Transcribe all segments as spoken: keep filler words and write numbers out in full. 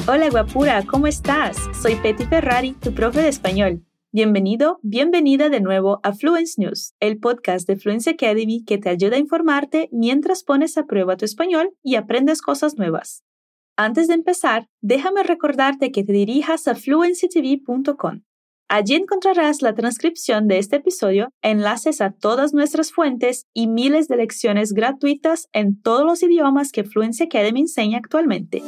Hola guapura, ¿cómo estás? Soy Petty Ferrari, tu profe de español. Bienvenido, bienvenida de nuevo a Fluence News, el podcast de Fluence Academy que te ayuda a informarte mientras pones a prueba tu español y aprendes cosas nuevas. Antes de empezar, déjame recordarte que te dirijas a fluency t v punto com. Allí encontrarás la transcripción de este episodio, enlaces a todas nuestras fuentes y miles de lecciones gratuitas en todos los idiomas que Fluency Academy enseña actualmente.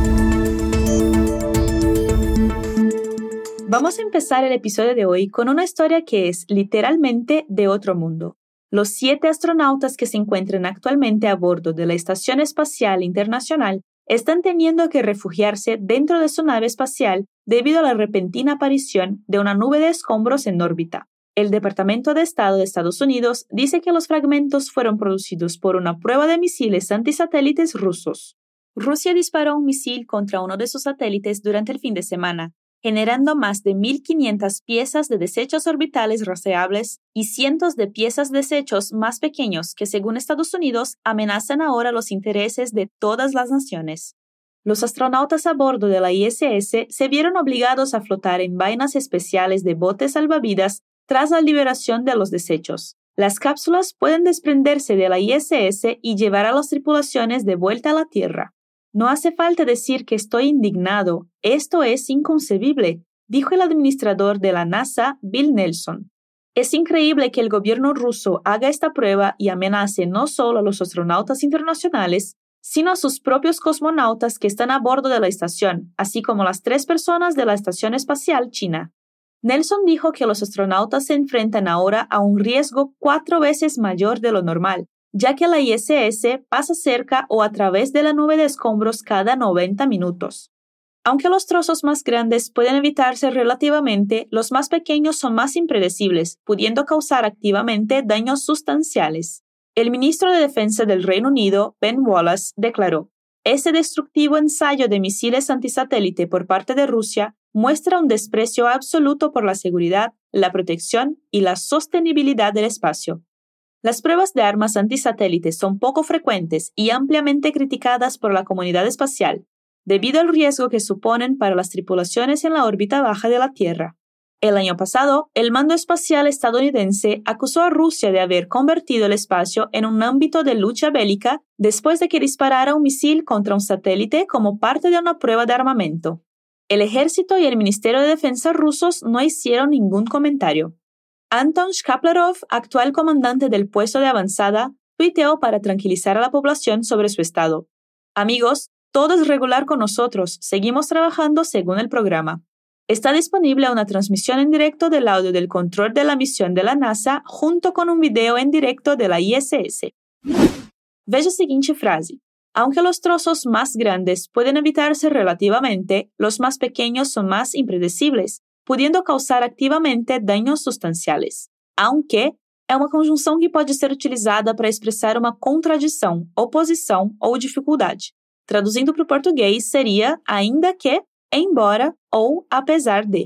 Vamos a empezar el episodio de hoy con una historia que es literalmente de otro mundo. Los siete astronautas que se encuentran actualmente a bordo de la Estación Espacial Internacional están teniendo que refugiarse dentro de su nave espacial debido a la repentina aparición de una nube de escombros en órbita. El Departamento de Estado de Estados Unidos dice que los fragmentos fueron producidos por una prueba de misiles antisatélites rusos. Rusia disparó un misil contra uno de sus satélites durante el fin de semana, generando más de mil quinientas piezas de desechos orbitales rastreables y cientos de piezas de desechos más pequeños que, según Estados Unidos, amenazan ahora los intereses de todas las naciones. Los astronautas a bordo de la I S S se vieron obligados a flotar en vainas especiales de botes salvavidas tras la liberación de los desechos. Las cápsulas pueden desprenderse de la I S S y llevar a las tripulaciones de vuelta a la Tierra. No hace falta decir que estoy indignado. Esto es inconcebible, dijo el administrador de la NASA, Bill Nelson. Es increíble que el gobierno ruso haga esta prueba y amenace no solo a los astronautas internacionales, sino a sus propios cosmonautas que están a bordo de la estación, así como las tres personas de la Estación Espacial China. Nelson dijo que los astronautas se enfrentan ahora a un riesgo cuatro veces mayor de lo normal, ya que la I S S pasa cerca o a través de la nube de escombros cada noventa minutos. Aunque los trozos más grandes pueden evitarse relativamente, los más pequeños son más impredecibles, pudiendo causar activamente daños sustanciales. El ministro de Defensa del Reino Unido, Ben Wallace, declaró: «Ese destructivo ensayo de misiles antisatélite por parte de Rusia muestra un desprecio absoluto por la seguridad, la protección y la sostenibilidad del espacio». Las pruebas de armas antisatélites son poco frecuentes y ampliamente criticadas por la comunidad espacial, debido al riesgo que suponen para las tripulaciones en la órbita baja de la Tierra. El año pasado, el Mando Espacial estadounidense acusó a Rusia de haber convertido el espacio en un ámbito de lucha bélica después de que disparara un misil contra un satélite como parte de una prueba de armamento. El ejército y el Ministerio de Defensa rusos no hicieron ningún comentario. Anton Shkaplerov, actual comandante del puesto de avanzada, tuiteó para tranquilizar a la población sobre su estado. «Amigos, todo es regular con nosotros, seguimos trabajando según el programa». Está disponible una transmisión en directo del audio del control de la misión de la NASA junto con un video en directo de la I S S. Veja a seguinte frase. Aunque los trozos más grandes pueden evitarse relativamente, los más pequeños son más impredecibles, pudiendo causar activamente daños sustanciales. Aunque é uma conjunção que pode ser utilizada para expressar uma contradição, oposição ou dificuldade. Traduzindo para o português, seria ainda que, embora ou apesar de.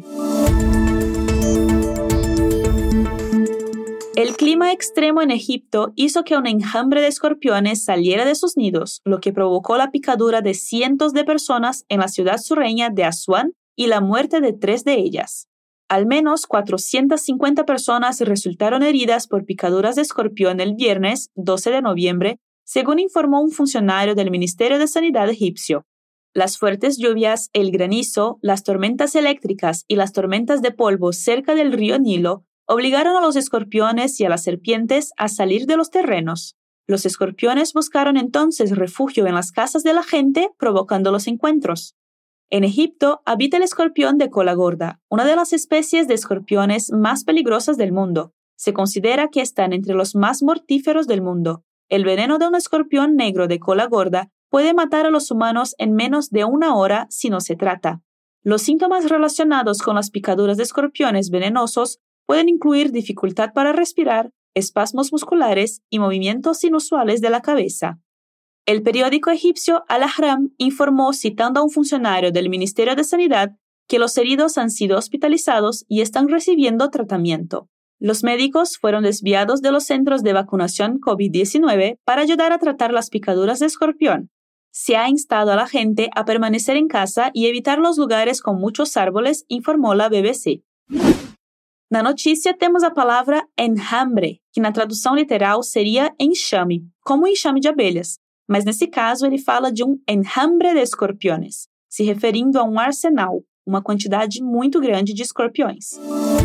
El clima extremo en Egipto hizo que un enjambre de escorpiones saliera de sus nidos, lo que provocó la picadura de cientos de personas en la ciudad sureña de Asuán y la muerte de tres de ellas. Al menos cuatrocientas cincuenta personas resultaron heridas por picaduras de escorpión el viernes doce de noviembre, según informó un funcionario del Ministerio de Sanidad egipcio. Las fuertes lluvias, el granizo, las tormentas eléctricas y las tormentas de polvo cerca del río Nilo obligaron a los escorpiones y a las serpientes a salir de los terrenos. Los escorpiones buscaron entonces refugio en las casas de la gente, provocando los encuentros. En Egipto habita el escorpión de cola gorda, una de las especies de escorpiones más peligrosas del mundo. Se considera que están entre los más mortíferos del mundo. El veneno de un escorpión negro de cola gorda puede matar a los humanos en menos de una hora si no se trata. Los síntomas relacionados con las picaduras de escorpiones venenosos pueden incluir dificultad para respirar, espasmos musculares y movimientos inusuales de la cabeza. El periódico egipcio Al-Ahram informó, citando a un funcionario del Ministerio de Sanidad, que los heridos han sido hospitalizados y están recibiendo tratamiento. Los médicos fueron desviados de los centros de vacunación COVID diecinueve para ayudar a tratar las picaduras de escorpión. Se ha instado a la gente a permanecer en casa y evitar los lugares con muchos árboles, informou a B B C. Na notícia, temos a palavra enjambre, que na tradução literal seria enxame, como enxame de abelhas, mas nesse caso ele fala de um enjambre de escorpiones, se referindo a um arsenal, uma quantidade muito grande de escorpiões.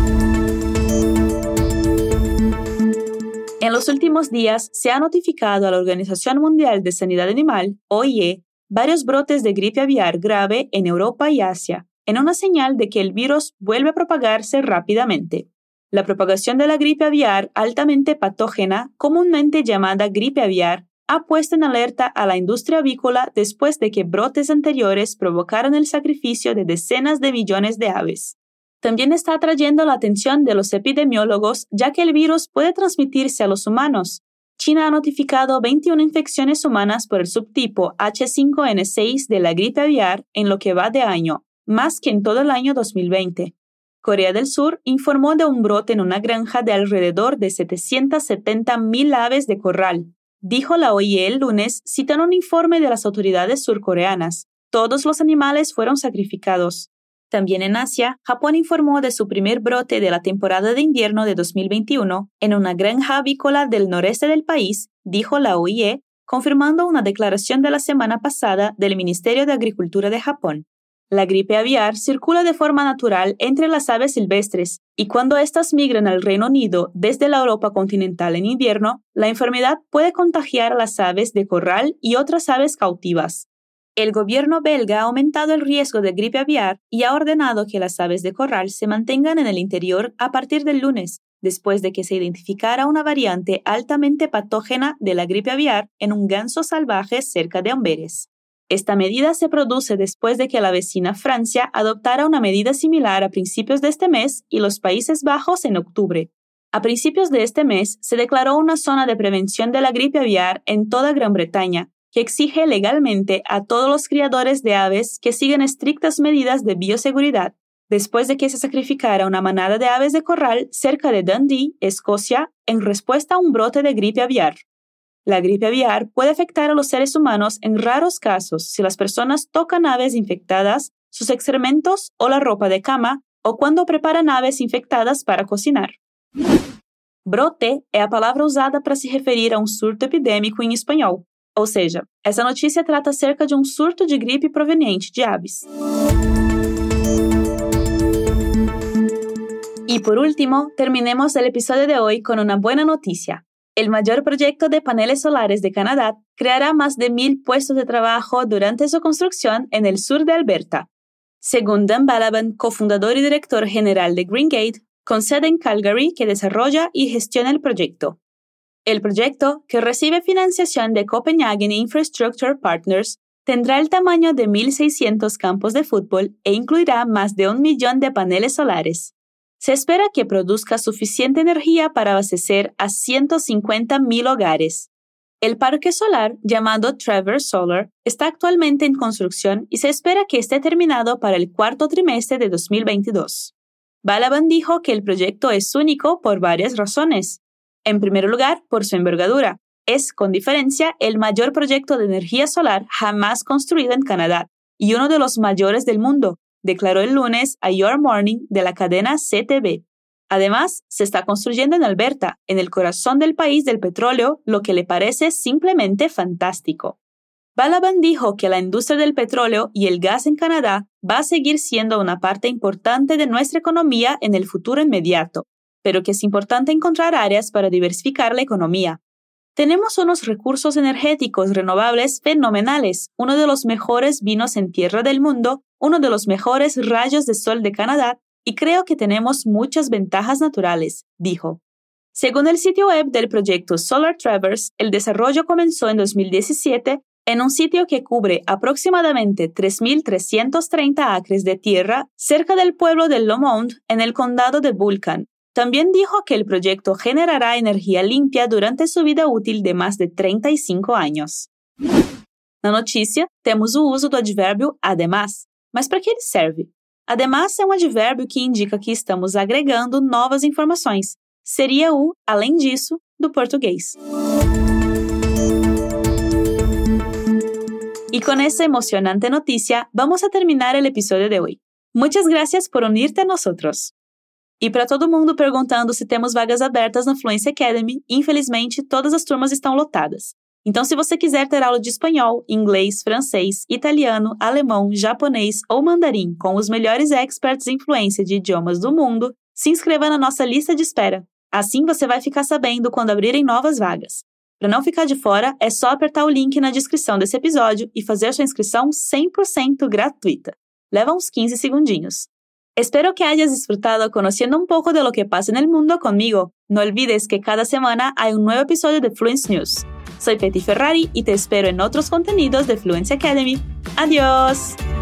En los últimos días se ha notificado a la Organización Mundial de Sanidad Animal, O I E, varios brotes de gripe aviar grave en Europa y Asia, en una señal de que el virus vuelve a propagarse rápidamente. La propagación de la gripe aviar altamente patógena, comúnmente llamada gripe aviar, ha puesto en alerta a la industria avícola después de que brotes anteriores provocaron el sacrificio de decenas de millones de aves. También está atrayendo la atención de los epidemiólogos, ya que el virus puede transmitirse a los humanos. China ha notificado veintiuna infecciones humanas por el subtipo H cinco N seis de la gripe aviar en lo que va de año, más que en todo el año dos mil veinte. Corea del Sur informó de un brote en una granja de alrededor de setecientas setenta mil aves de corral. Dijo la O I E el lunes, citando un informe de las autoridades surcoreanas. Todos los animales fueron sacrificados. También en Asia, Japón informó de su primer brote de la temporada de invierno de dos mil veintiuno en una granja avícola del noreste del país, dijo la O I E, confirmando una declaración de la semana pasada del Ministerio de Agricultura de Japón. La gripe aviar circula de forma natural entre las aves silvestres y cuando éstas migran al Reino Unido desde la Europa continental en invierno, la enfermedad puede contagiar a las aves de corral y otras aves cautivas. El gobierno belga ha aumentado el riesgo de gripe aviar y ha ordenado que las aves de corral se mantengan en el interior a partir del lunes, después de que se identificara una variante altamente patógena de la gripe aviar en un ganso salvaje cerca de Amberes. Esta medida se produce después de que la vecina Francia adoptara una medida similar a principios de este mes y los Países Bajos en octubre. A principios de este mes se declaró una zona de prevención de la gripe aviar en toda Gran Bretaña, que exige legalmente a todos los criadores de aves que sigan estrictas medidas de bioseguridad, después de que se sacrificara una manada de aves de corral cerca de Dundee, Escocia, en respuesta a un brote de gripe aviar. La gripe aviar puede afectar a los seres humanos en raros casos si las personas tocan aves infectadas, sus excrementos o la ropa de cama, o cuando preparan aves infectadas para cocinar. Brote é a palavra usada para se referir a um surto epidêmico em espanhol. Ou seja, essa notícia trata acerca de um surto de gripe proveniente de aves. Y por último, terminemos el episodio de hoy con una buena noticia. El mayor proyecto de paneles solares de Canadá creará más de mil puestos de trabajo durante su construcción en el sur de Alberta. Según Dan Balaban, cofundador y director general de GreenGate, con sede en Calgary, que desarrolla y gestiona el proyecto. El proyecto, que recibe financiación de Copenhagen Infrastructure Partners, tendrá el tamaño de mil seiscientos campos de fútbol e incluirá más de un millón de paneles solares. Se espera que produzca suficiente energía para abastecer a ciento cincuenta mil hogares. El parque solar, llamado Traverse Solar, está actualmente en construcción y se espera que esté terminado para el cuarto trimestre de dos mil veintidós. Balaban dijo que el proyecto es único por varias razones. En primer lugar, por su envergadura. Es, con diferencia, el mayor proyecto de energía solar jamás construido en Canadá y uno de los mayores del mundo, declaró el lunes a Your Morning de la cadena C T V. Además, se está construyendo en Alberta, en el corazón del país del petróleo, lo que le parece simplemente fantástico. Balaban dijo que la industria del petróleo y el gas en Canadá va a seguir siendo una parte importante de nuestra economía en el futuro inmediato, pero que es importante encontrar áreas para diversificar la economía. Tenemos unos recursos energéticos renovables fenomenales, uno de los mejores vinos en tierra del mundo, uno de los mejores rayos de sol de Canadá, y creo que tenemos muchas ventajas naturales, dijo. Según el sitio web del proyecto Solar Traverse, el desarrollo comenzó en dos mil diecisiete en un sitio que cubre aproximadamente tres mil trescientos treinta acres de tierra cerca del pueblo de Lomond, en el condado de Vulcan. También dijo que el proyecto generará energia limpia durante su vida útil de más de trinta y cinco años. Na notícia, temos o uso do advérbio además. Mas para que ele serve? Además é um advérbio que indica que estamos agregando novas informações. Seria o além disso do português. E Con esa emocionante noticia, vamos a terminar el episodio de hoy. Muchas gracias por unirte a nosotros. E para todo mundo perguntando se temos vagas abertas na Fluency Academy, infelizmente todas as turmas estão lotadas. Então, se você quiser ter aula de espanhol, inglês, francês, italiano, alemão, japonês ou mandarim com os melhores experts em fluência de idiomas do mundo, se inscreva na nossa lista de espera. Assim você vai ficar sabendo quando abrirem novas vagas. Para não ficar de fora, é só apertar o link na descrição desse episódio e fazer sua inscrição cem por cento gratuita. Leva uns quince segundinhos. Espero que hayas disfrutado conociendo un poco de lo que pasa en el mundo conmigo. No olvides que cada semana hay un nuevo episodio de Fluency News. Soy Petty Ferrari y te espero en otros contenidos de Fluency Academy. ¡Adiós!